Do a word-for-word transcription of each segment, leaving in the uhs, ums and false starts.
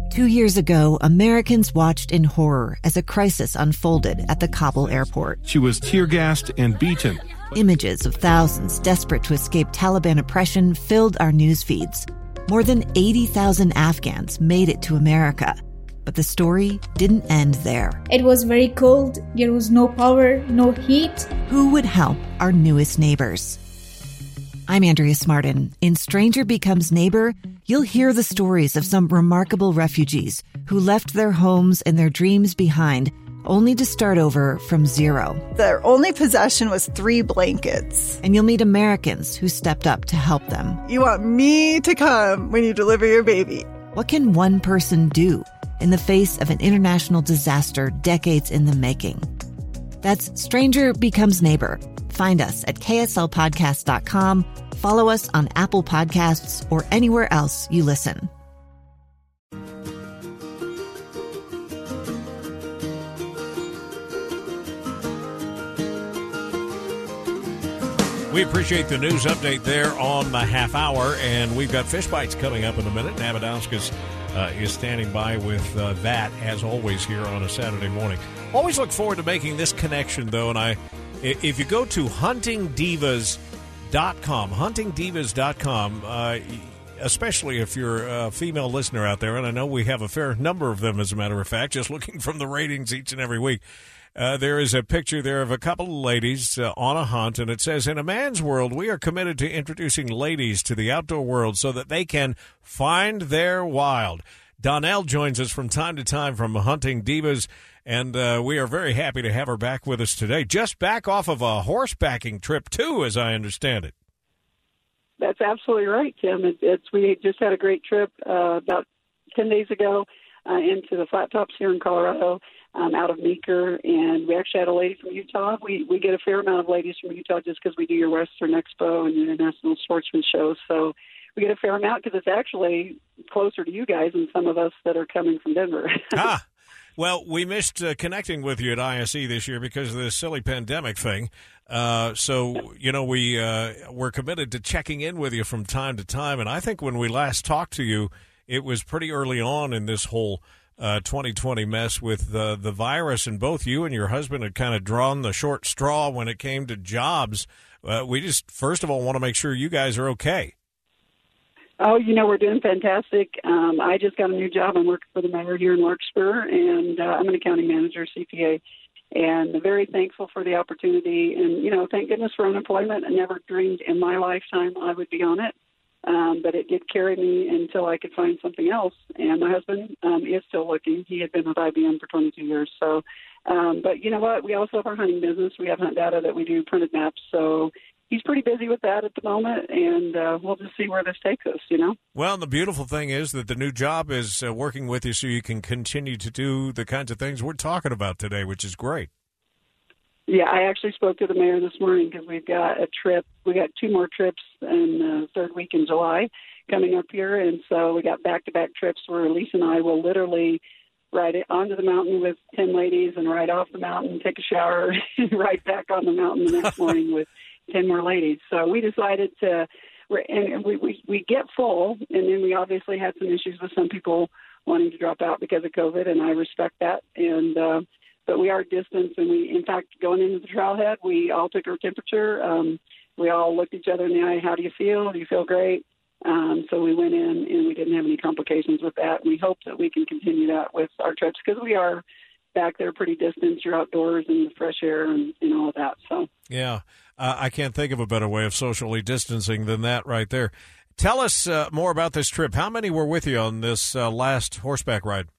Two years ago, Americans watched in horror as a crisis unfolded at the Kabul airport. She was tear-gassed and beaten. Images of thousands desperate to escape Taliban oppression filled our news feeds. More than eighty thousand Afghans made it to America. But the story didn't end there. It was very cold. There was no power, no heat. Who would help our newest neighbors? I'm Andrea Smartin. In Stranger Becomes Neighbor, you'll hear the stories of some remarkable refugees who left their homes and their dreams behind, only to start over from zero. Their only possession was three blankets. And you'll meet Americans who stepped up to help them. You want me to come when you deliver your baby. What can one person do in the face of an international disaster decades in the making? That's Stranger Becomes Neighbor. Find us at K S L podcast dot com. Follow us on Apple Podcasts or anywhere else you listen. We appreciate the news update there on the half hour, and we've got Fish Bites coming up in a minute. Nabadauskas uh, is standing by with uh, that, as always, here on a Saturday morning. Always look forward to making this connection, though, and I, if you go to hunting divas dot com, hunting divas dot com, uh, especially if you're a female listener out there, and I know we have a fair number of them, as a matter of fact, just looking from the ratings each and every week. Uh, there is a picture there of a couple of ladies uh, on a hunt, and it says, "In a man's world, we are committed to introducing ladies to the outdoor world so that they can find their wild." Donnell joins us from time to time from Hunting Divas, and uh, we are very happy to have her back with us today. Just back off of a horsebacking trip, too, as I understand it. That's absolutely right, Tim. It, it's we just had a great trip uh, about ten days ago uh, into the Flat Tops here in Colorado. Um, out of Meeker, and we actually had a lady from Utah. We we get a fair amount of ladies from Utah just because we do your Western Expo and your International Sportsman shows. So we get a fair amount because it's actually closer to you guys than some of us that are coming from Denver. ah, well, we missed uh, connecting with you at I S E this year because of this silly pandemic thing. Uh, so, you know, we, uh, we're committed to checking in with you from time to time. And I think when we last talked to you, it was pretty early on in this whole Uh, twenty twenty mess with uh, the virus, and both you and your husband had kind of drawn the short straw when it came to jobs. Uh, we just, first of all, want to make sure you guys are okay. Oh, you know, we're doing fantastic. Um, I just got a new job. I'm working for the mayor here in Larkspur, and uh, I'm an accounting manager, C P A, and very thankful for the opportunity. And, you know, thank goodness for unemployment. I never dreamed in my lifetime I would be on it. Um, but it did carry me until I could find something else. And my husband um, is still looking. He had been with I B M for twenty-two years. So, um, but you know what? We also have our hunting business. We have hunt data that we do printed maps. So he's pretty busy with that at the moment, and uh, we'll just see where this takes us, you know? Well, the beautiful thing is that the new job is uh, working with you so you can continue to do the kinds of things we're talking about today, which is great. Yeah, I actually spoke to the mayor this morning because we've got a trip. We got two more trips in the third week in July coming up here, and so we got back-to-back trips where Lisa and I will literally ride it onto the mountain with ten ladies and ride off the mountain, take a shower, and ride back on the mountain the next morning with ten more ladies. So we decided to, and we, we, we get full, and then we obviously had some issues with some people wanting to drop out because of COVID, and I respect that, and uh, but we are distanced, and we, in fact, going into the trailhead, we all took our temperature. Um, we all looked each other in the eye. How do you feel? Do you feel great? Um, so we went in, and we didn't have any complications with that. We hope that we can continue that with our trips because we are back there pretty distant. You're outdoors in the fresh air and, and all of that. So yeah, uh, I can't think of a better way of socially distancing than that right there. Tell us uh, more about this trip. How many were with you on this uh, last horseback ride?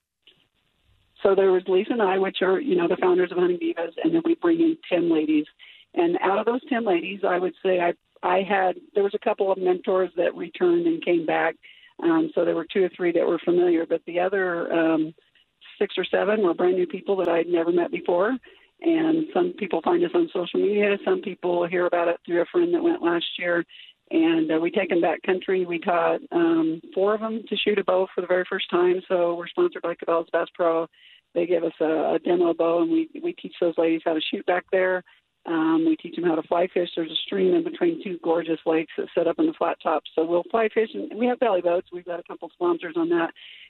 So there was Lisa and I, which are, you know, the founders of Hunting Divas, and then we bring in ten ladies. And out of those ten ladies, I would say I I had, there was a couple of mentors that returned and came back. Um, so there were two or three that were familiar, but the other um, six or seven were brand new people that I'd never met before. And some people find us on social media. Some people hear about it through a friend that went last year. And uh, we take them backcountry. We taught um, four of them to shoot a bow for the very first time. So we're sponsored by Cabela's Bass Pro. They give us a, a demo bow, and we, we teach those ladies how to shoot back there. Um, we teach them how to fly fish. There's a stream in between two gorgeous lakes that set up in the flat tops. So we'll fly fish, and we have belly boats. We've got a couple sponsors on that.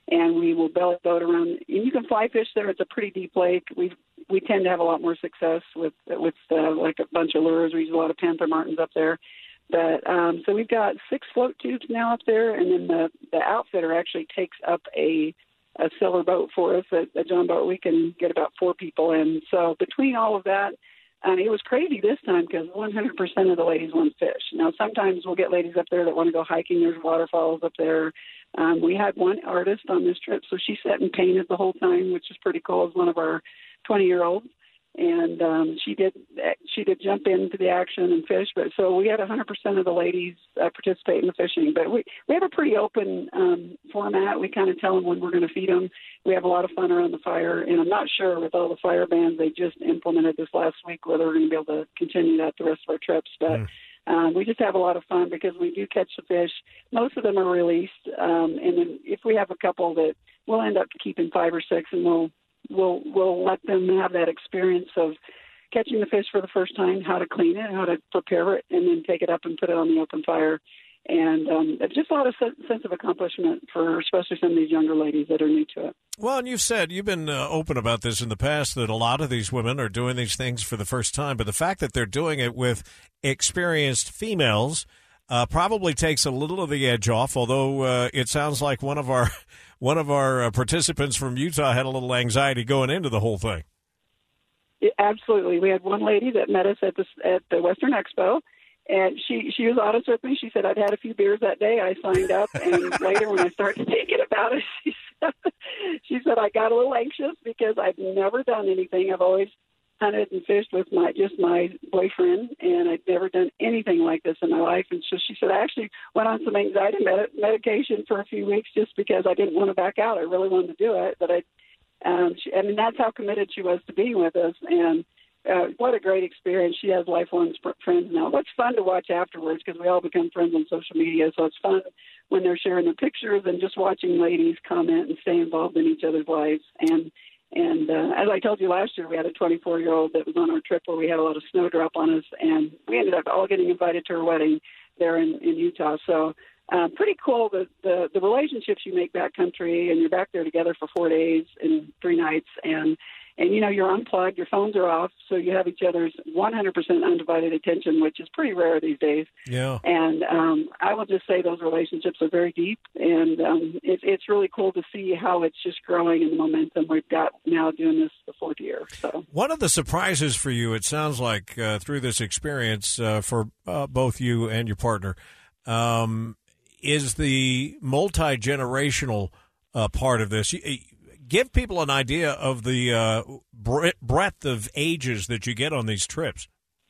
and we will belly boat around. And you can fly fish there. It's a pretty deep lake. We we tend to have a lot more success with with uh, like a bunch of lures. We use a lot of panther martins up there. But um, so we've got six float tubes now up there, and then the, the outfitter actually takes up a a sailor boat for us, a, a John boat. We can get about four people in. So between all of that, um, it was crazy this time because one hundred percent of the ladies want fish. Now, sometimes we'll get ladies up there that want to go hiking. There's waterfalls up there. Um, we had one artist on this trip, so she sat and painted the whole time, which is pretty cool. It's one of our twenty-year-olds. And um, she did she did jump into the action and fish. But so we had one hundred percent of the ladies uh, participate in the fishing. But we, we have a pretty open um, format. We kind of tell them when we're going to feed them. We have a lot of fun around the fire. And I'm not sure with all the fire bans they just implemented this last week whether we're going to be able to continue that the rest of our trips. But mm. um, we just have a lot of fun because we do catch the fish. Most of them are released. Um, and then if we have a couple that we'll end up keeping five or six, and we'll We'll we'll let them have that experience of catching the fish for the first time, how to clean it, how to prepare it, and then take it up and put it on the open fire. And um, it's just a lot of sense of accomplishment for especially some of these younger ladies that are new to it. Well, and you've said, you've been uh, open about this in the past, that a lot of these women are doing these things for the first time. But the fact that they're doing it with experienced females uh, probably takes a little of the edge off, although uh, it sounds like one of our one of our uh, participants from Utah had a little anxiety going into the whole thing. Yeah, absolutely. We had one lady that met us at the, at the Western Expo, and she, she was honest with me. She said, I'd had a few beers that day. I signed up, and later when I started thinking about it, she said, she said, I got a little anxious because I've never done anything. I've always hunted and fished with my just my boyfriend, and I'd never done anything like this in my life. And so she said, I actually went on some anxiety med- medication for a few weeks just because I didn't want to back out. I really wanted to do it, but I, um, she, I mean, that's how committed she was to being with us. And uh, what a great experience. She has lifelong sp- friends now. What's fun to watch afterwards, because we all become friends on social media, so it's fun when they're sharing their pictures and just watching ladies comment and stay involved in each other's lives. And And uh, as I told you last year, we had a twenty-four-year-old that was on our trip where we had a lot of snowdrop on us, and we ended up all getting invited to her wedding there in, in Utah. So uh, pretty cool, the, the, the relationships you make backcountry, and you're back there together for four days and three nights, and, and, you know, you're unplugged, your phones are off, so you have each other's one hundred percent undivided attention, which is pretty rare these days. Yeah. And um, I will just say those relationships are very deep, and um, it, it's really cool to see how it's just growing in the momentum we've got now doing this the fourth year. So one of the surprises for you, it sounds like, uh, through this experience uh, for uh, both you and your partner, um, is the multi-generational uh, part of this. Give people an idea of the uh, breadth of ages that you get on these trips.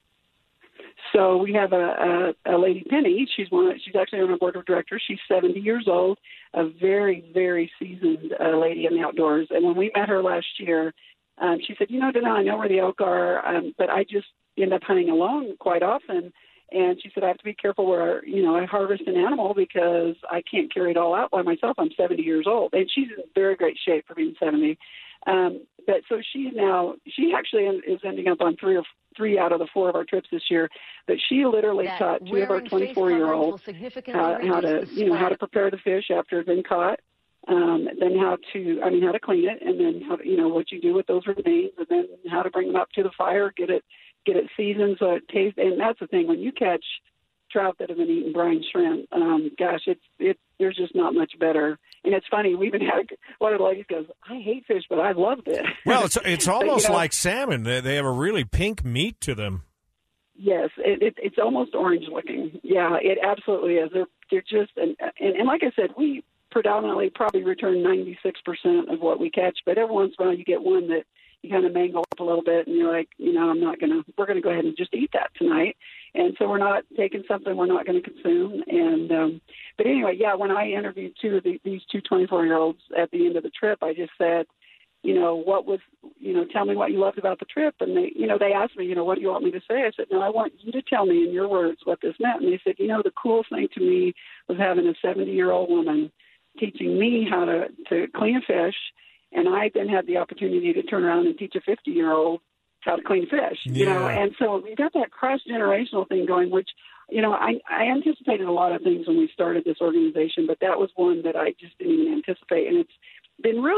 So we have a, a, a lady, Penny. She's one. She's actually on our board of directors. She's seventy years old, a very, very seasoned uh, lady in the outdoors. And when we met her last year, um, she said, you know, Dana, I know where the elk are, um, but I just end up hunting alone quite often. And she said, I have to be careful where, you know, I harvest an animal because I can't carry it all out by myself. I'm seventy years old. And she's in very great shape for being seventy. Um, but so she's now, she actually is ending up on three or three out of the four of our trips this year. But she literally that taught two of our twenty-four-year-olds how, how to, you know, how to prepare the fish after it's been caught. Um, then how to, I mean, how to clean it, and then how to, you know, what you do with those remains, and then how to bring them up to the fire, get it, get it seasoned so it tastes. And that's the thing, when you catch trout that have been eating brine shrimp, um, gosh, it's it. There's just not much better. And it's funny, we even had one of the ladies goes, "I hate fish, but I loved it." Well, it's it's almost but, you know, like salmon. They they have a really pink meat to them. Yes, it, it, it's almost orange looking. Yeah, it absolutely is. They're they're just and and, and like I said, we predominantly probably return ninety-six percent of what we catch, but every once in a while you get one that you kind of mangle up a little bit, and you're like, you know, I'm not going to, we're going to go ahead and just eat that tonight. And so we're not taking something we're not going to consume. And, um, but anyway, yeah, when I interviewed two of the, these two twenty-four-year-olds at the end of the trip, I just said, you know, what was, you know, tell me what you loved about the trip. And they, you know, they asked me, you know, what do you want me to say? I said, no, I want you to tell me in your words what this meant. And they said, you know, the coolest thing to me was having a seventy-year-old woman teaching me how to, to clean a fish. And I then had the opportunity to turn around and teach a fifty-year-old how to clean fish, you yeah. know. And so we got that cross-generational thing going, which, you know, I, I anticipated a lot of things when we started this organization, but that was one that I just didn't even anticipate. And it's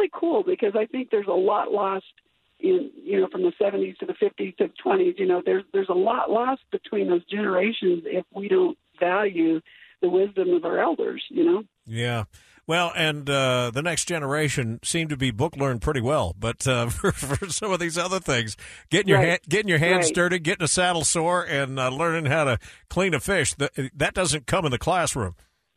really cool because I think there's a lot lost in, you know, from the seventies to the fifties to the twenties. You know, there's there's a lot lost between those generations if we don't value the wisdom of our elders, you know? Yeah. Well, and uh, the next generation seem to be book learned pretty well, but uh, for, for some of these other things, getting your right. hand, getting your hands right. dirty, getting a saddle sore, and uh, learning how to clean a fish, that, that doesn't come in the classroom.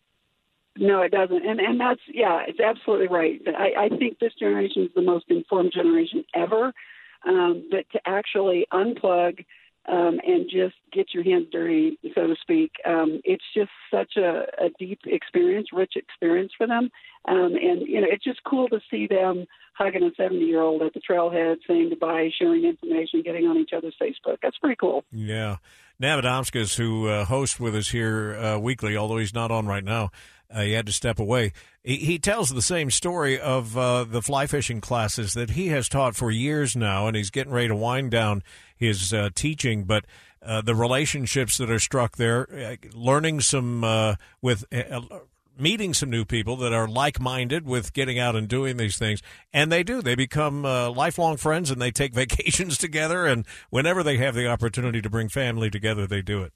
No, it doesn't. And and that's, yeah, it's absolutely right. I, I think this generation is the most informed generation ever, um, but to actually unplug Um, and just get your hands dirty, so to speak. Um, it's just such a, a deep experience, rich experience for them. Um, and, you know, it's just cool to see them hugging a seventy-year-old at the trailhead, saying goodbye, sharing information, getting on each other's Facebook. That's pretty cool. Yeah. Navadomskis, who uh, hosts with us here uh, weekly, although he's not on right now, uh, he had to step away. He, he tells the same story of uh, the fly fishing classes that he has taught for years now, and he's getting ready to wind down his uh, teaching, but uh, the relationships that are struck there, uh, learning some uh, with uh, meeting some new people that are like-minded with getting out and doing these things, and they do. They become uh, lifelong friends, and they take vacations together, and whenever they have the opportunity to bring family together, they do it.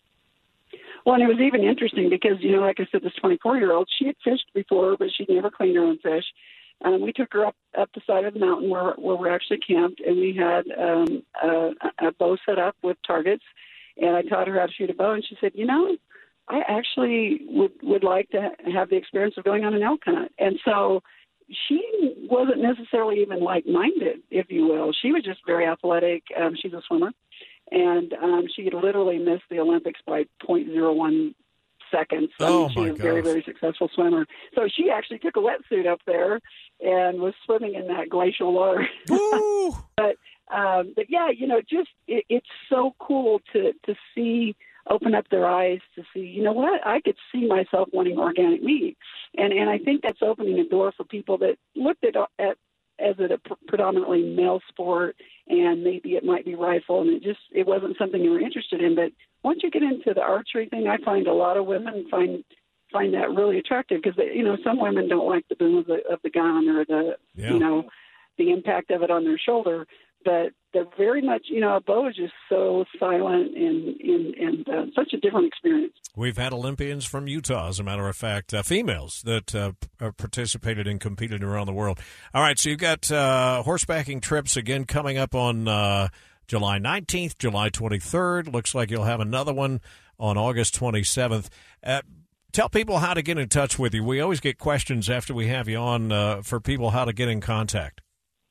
Well, and it was even interesting because, you know, like I said, this twenty-four-year-old, she had fished before, but she'd never cleaned her own fish. Um, we took her up, up the side of the mountain where, where we're actually camped, and we had um, a, a bow set up with targets, and I taught her how to shoot a bow, and she said, you know, I actually would, would like to have the experience of going on an elk hunt. And so she wasn't necessarily even like-minded, if you will. She was just very athletic. Um, she's a swimmer. And um, she had literally missed the Olympics by point zero one seconds. I oh, mean, she my was a very, very successful swimmer. So she actually took a wetsuit up there and was swimming in that glacial water. but, um, but, yeah, you know, just it, it's so cool to, to see, open up their eyes to see, you know what, I could see myself wanting organic meat. And, and I think that's opening a door for people that looked at, at as it a predominantly male sport, and maybe it might be rifle, and it just it wasn't something you were interested in. But once you get into the archery thing, I find a lot of women find find that really attractive because you know some women don't like the boom of the of the gun or the yeah. you know the impact of it on their shoulder. But they're very much, you know, a bow is just so silent and and, and uh, such a different experience. We've had Olympians from Utah, as a matter of fact, uh, females that uh, participated and competed around the world. All right, so you've got uh, horsebacking trips again coming up on uh, July nineteenth, July twenty-third. Looks like you'll have another one on August twenty-seventh. Uh, tell people how to get in touch with you. We always get questions after we have you on uh, for people how to get in contact.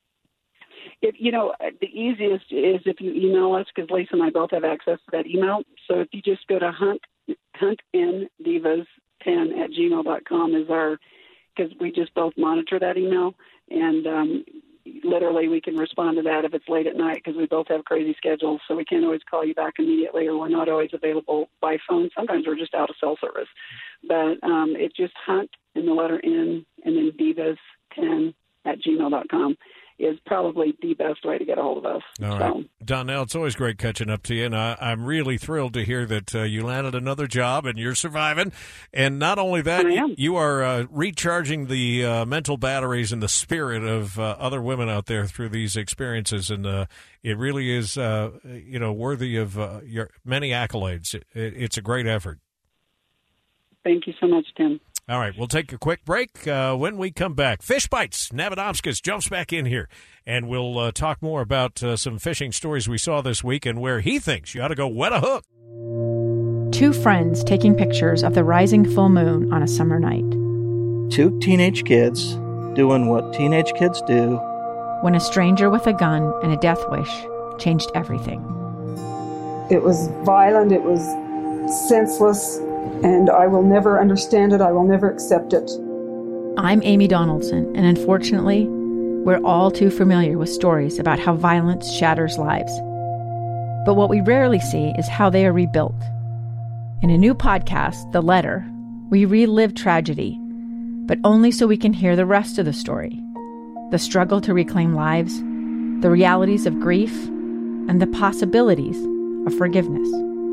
If, you know, the easiest is if you email us, because Lisa and I both have access to that email. So if you just go to hunt, huntindivas ten at gmail dot com is our, because we just both monitor that email. And um, literally we can respond to that if it's late at night because we both have crazy schedules. So we can't always call you back immediately, or we're not always available by phone. Sometimes we're just out of cell service. But um, it's just hunt and the letter N and then divas ten at gmail dot com. Is probably the best way to get a hold of us. All so. right. Donnell, it's always great catching up to you, and I, I'm really thrilled to hear that uh, you landed another job and you're surviving. And not only that, you, you are uh, recharging the uh, mental batteries and the spirit of uh, other women out there through these experiences, and uh, it really is, uh, you know, worthy of uh, your many accolades. It, it, it's a great effort. Thank you so much, Tim. All right, we'll take a quick break. Uh, when we come back, Fish Bites. Navadomskis jumps back in here, and we'll uh, talk more about uh, some fishing stories we saw this week and where he thinks you ought to go wet a hook. Two friends taking pictures of the rising full moon on a summer night. Two teenage kids doing what teenage kids do. When a stranger with a gun and a death wish changed everything. It was violent, it was senseless, and I will never understand it. I will never accept it. I'm Amy Donaldson, and unfortunately, we're all too familiar with stories about how violence shatters lives. But what we rarely see is how they are rebuilt. In a new podcast, The Letter, we relive tragedy, but only so we can hear the rest of the story. The struggle to reclaim lives, the realities of grief, and the possibilities of forgiveness.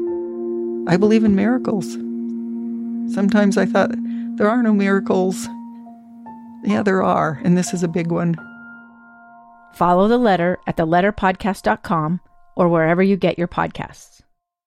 I believe in miracles. Sometimes I thought, there are no miracles. Yeah, there are, and this is a big one. Follow The Letter at the letter podcast dot com or wherever you get your podcasts.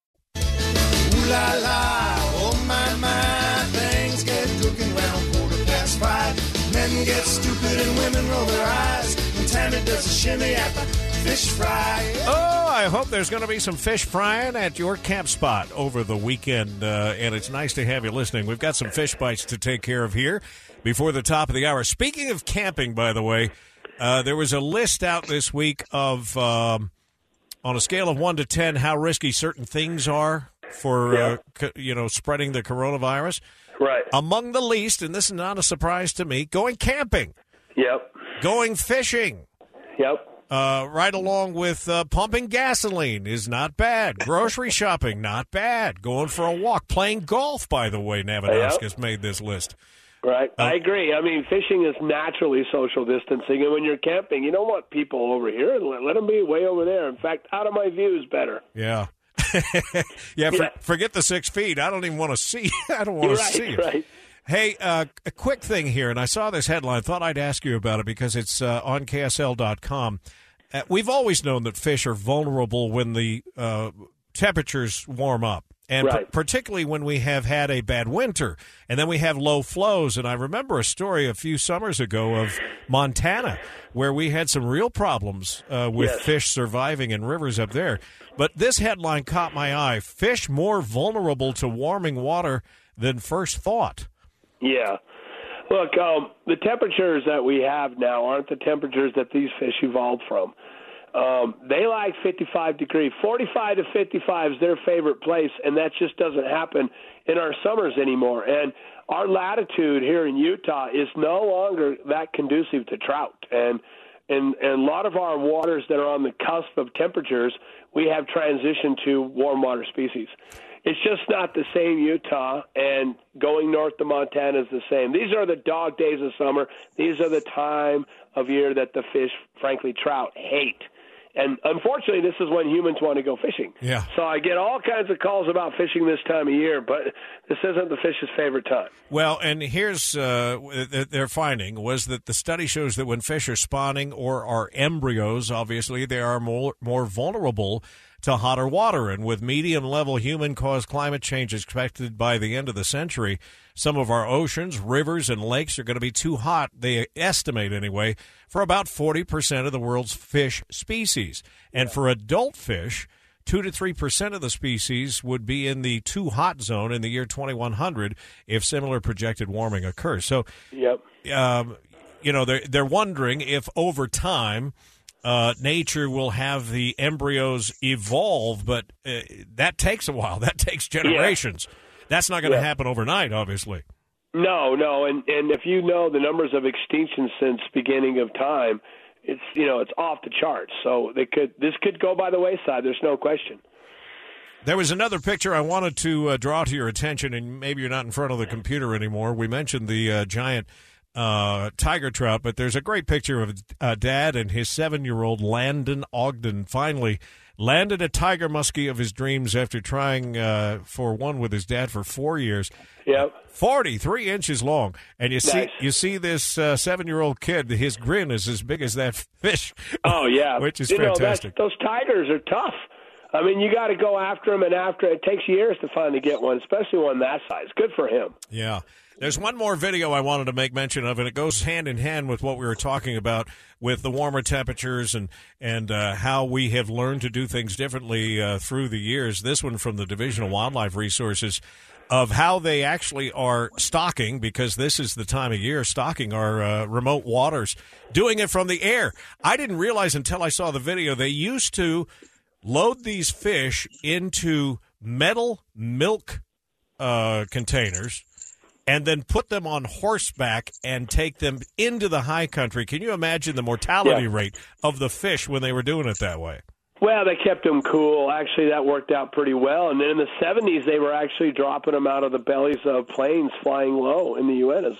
Ooh la la, oh my my, things get cooking round quarter past five. Men get stupid and women roll their eyes when Tammy does a shimmy at the fish fry. Oh, I hope there's going to be some fish frying at your camp spot over the weekend, uh, and it's nice to have you listening. We've got some fish bites to take care of here before the top of the hour. Speaking of camping, by the way, uh, there was a list out this week of, um, on a scale of one to ten, how risky certain things are for, yeah. uh, co- you know, spreading the coronavirus. Right. Among the least, and this is not a surprise to me, going camping. Yep. Going fishing. Yep. Uh, right along with uh, pumping gasoline is not bad. Grocery shopping, not bad. Going for a walk. Playing golf, by the way, Navadauskas yep. made this list. Right. Uh, I agree. I mean, fishing is naturally social distancing, and when you're camping, you don't want people over here. Let, let them be way over there. In fact, out of my view is better. Yeah. yeah, for, yeah. Forget the six feet. I don't even want to see. I don't want to right, see it. Right. Hey, uh, a quick thing here, and I saw this headline. Thought I'd ask you about it because it's uh, on K S L dot com. Uh, we've always known that fish are vulnerable when the uh, temperatures warm up, and right. p- particularly when we have had a bad winter, and then we have low flows. And I remember a story a few summers ago of Montana where we had some real problems uh, with yes. fish surviving in rivers up there. But this headline caught my eye. Fish more vulnerable to warming water than first thought. Yeah. Look, um, the temperatures that we have now aren't the temperatures that these fish evolved from. Um, they like fifty-five degrees. forty-five to fifty-five is their favorite place, and that just doesn't happen in our summers anymore. And our latitude here in Utah is no longer that conducive to trout. And And, and a lot of our waters that are on the cusp of temperatures, we have transitioned to warm water species. It's just not the same Utah, and going north to Montana is the same. These are the dog days of summer. These are the time of year that the fish, frankly, trout hate. And unfortunately, this is when humans want to go fishing. Yeah. So I get all kinds of calls about fishing this time of year, but this isn't the fish's favorite time. Well, and here's uh, their finding was that the study shows that when fish are spawning or are embryos, obviously they are more more vulnerable to hotter water. And with medium-level human-caused climate change expected by the end of the century, some of our oceans, rivers, and lakes are going to be too hot, they estimate anyway, for about forty percent of the world's fish species. And for adult fish, two to three percent of the species would be in the too hot zone in the year twenty-one hundred if similar projected warming occurs. So, yep. um, you know, they're, they're wondering if over time uh, nature will have the embryos evolve, but uh, that takes a while. That takes generations. Yeah. That's not going to yeah. happen overnight, obviously. No, no, and and if you know the numbers of extinctions since beginning of time, it's you know it's off the charts. So they could this could go by the wayside. There's no question. There was another picture I wanted to uh, draw to your attention, and maybe you're not in front of the computer anymore. We mentioned the uh, giant uh, tiger trout, but there's a great picture of uh, Dad and his seven-year-old Landon Ogden finally landed a tiger muskie of his dreams after trying uh, for one with his dad for four years. Yep. forty-three inches long. And you nice. see you see this uh, seven-year-old kid, his grin is as big as that fish. Oh, yeah. Which is you fantastic. Know, those tigers are tough. I mean, you got to go after them, and after it takes years to finally get one, especially one that size. Good for him. Yeah. There's one more video I wanted to make mention of, and it goes hand in hand with what we were talking about with the warmer temperatures and and uh, how we have learned to do things differently uh, through the years. This one from the Division of Wildlife Resources of how they actually are stocking, because this is the time of year, stocking our uh, remote waters, doing it from the air. I didn't realize until I saw the video they used to load these fish into metal milk uh, containers and then put them on horseback and take them into the high country. Can you imagine the mortality yeah. rate of the fish when they were doing it that way? Well, they kept them cool. Actually, that worked out pretty well. And then in the seventies, they were actually dropping them out of the bellies of planes flying low in the Uintas.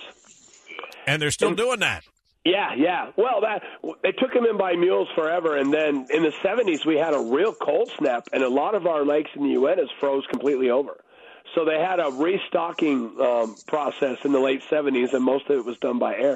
And they're still and, doing that. Yeah, yeah. Well, that they took them in by mules forever, and then in the seventies, we had a real cold snap, and a lot of our lakes in the Uintas froze completely over. So they had a restocking um, process in the late seventies, and most of it was done by air.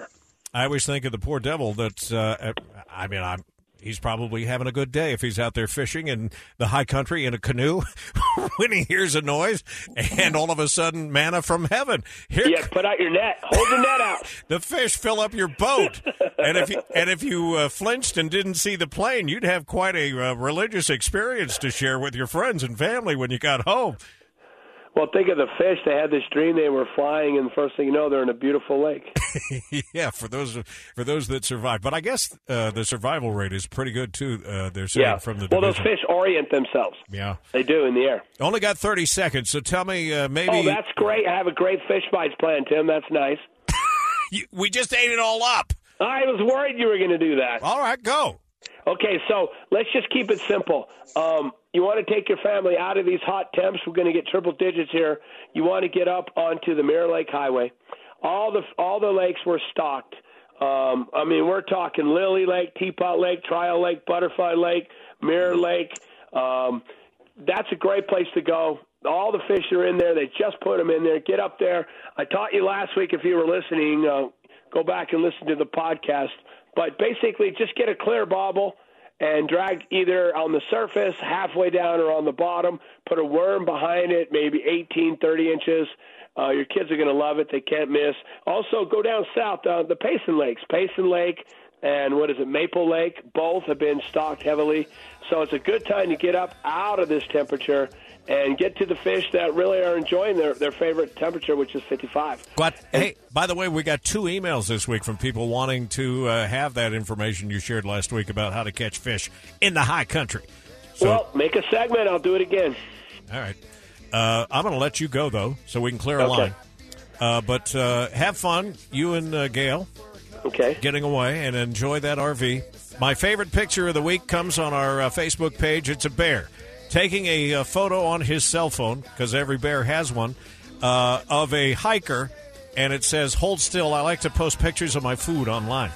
I always think of the poor devil that's, uh, I mean, I'm, he's probably having a good day if he's out there fishing in the high country in a canoe when he hears a noise and all of a sudden manna from heaven. Here, yeah, put out your net. Hold the net out. The fish fill up your boat. And if you, and if you uh, flinched and didn't see the plane, you'd have quite a uh, religious experience to share with your friends and family when you got home. Well, think of the fish. They had this dream they were flying, and the first thing you know, they're in a beautiful lake. Yeah, for those for those that survive. But I guess uh, the survival rate is pretty good, too. Uh, they're saying yeah. from the Well, division. those fish orient themselves. Yeah. They do in the air. Only got thirty seconds, so tell me uh, maybe... Oh, that's great. I have a great fish bites plan, Tim. That's nice. you, we just ate it all up. I was worried you were going to do that. All right, go. Okay, so let's just keep it simple. Um, you want to take your family out of these hot temps. We're going to get triple digits here. You want to get up onto the Mirror Lake Highway. All the all the lakes were stocked. Um, I mean, we're talking Lily Lake, Teapot Lake, Trial Lake, Butterfly Lake, Mirror Lake. Um, that's a great place to go. All the fish are in there. They just put them in there. Get up there. I taught you last week, if you were listening, uh, go back and listen to the podcast. But basically, just get a clear bobble and drag either on the surface, halfway down, or on the bottom. Put a worm behind it, maybe eighteen, thirty inches. Uh, your kids are going to love it. They can't miss. Also, go down south, uh, the Payson Lakes. Payson Lake and, what is it, Maple Lake, both have been stocked heavily. So it's a good time to get up out of this temperature and get to the fish that really are enjoying their, their favorite temperature, which is fifty-five. But, hey, by the way, we got two emails this week from people wanting to uh, have that information you shared last week about how to catch fish in the high country. So, well, make a segment. I'll do it again. All right. Uh, I'm going to let you go, though, so we can clear a Okay. line. Uh, but uh, have fun, you and uh, Gail, okay, getting away, and enjoy that R V. My favorite picture of the week comes on our uh, Facebook page. It's a bear taking a, uh photo on his cell phone, because every bear has one, uh, of a hiker, and it says, "Hold still, I like to post pictures of my food online."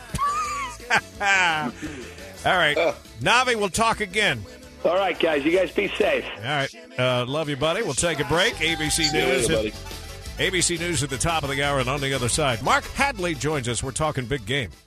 All right. Uh. Navi, we'll talk again. All right, guys. You guys be safe. All right. Uh, love you, buddy. We'll take a break. A B C News. You, buddy. A B C News at the top of the hour, and on the other side, Mark Hadley joins us. We're talking big game.